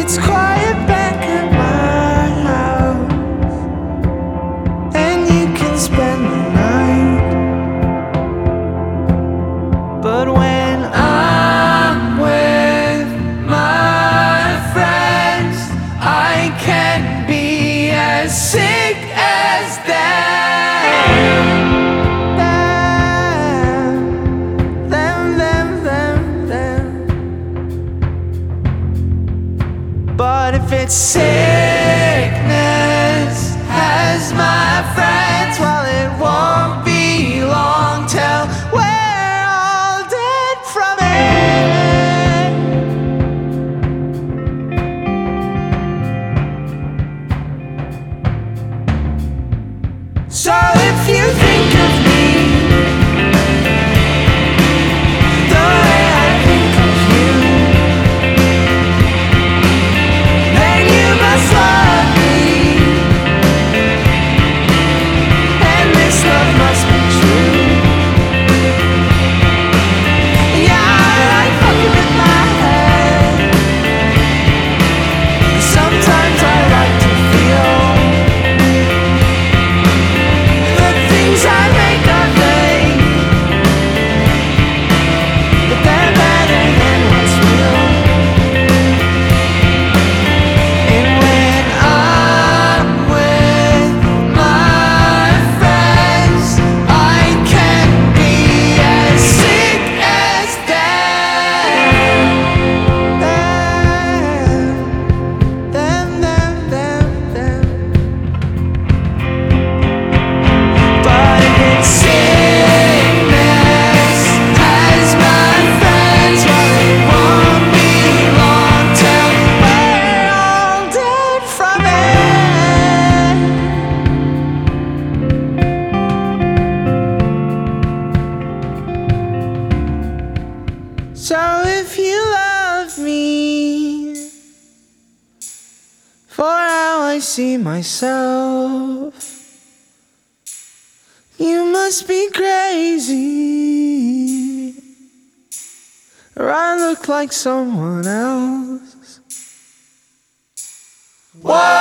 it's quiet back at my house, and you can spend the night. But when I'm with my friends, I can be as sick as them. But if it's sickness has my friends, well, it won't be long till we're all dead from it. So if you think of me the way I think of you, then you must love me, and this love must be true. Yeah, I like fucking with my head. Sometimes I like to feel the things I make are vague, but they're better than what's real. And when I'm with my friends, I can be as sick as them. But if it's sickness has my friends, well, it won't be long till we're all dead from it. So if you love me for how I see myself, you must be crazy, or I look like someone else. Whoa.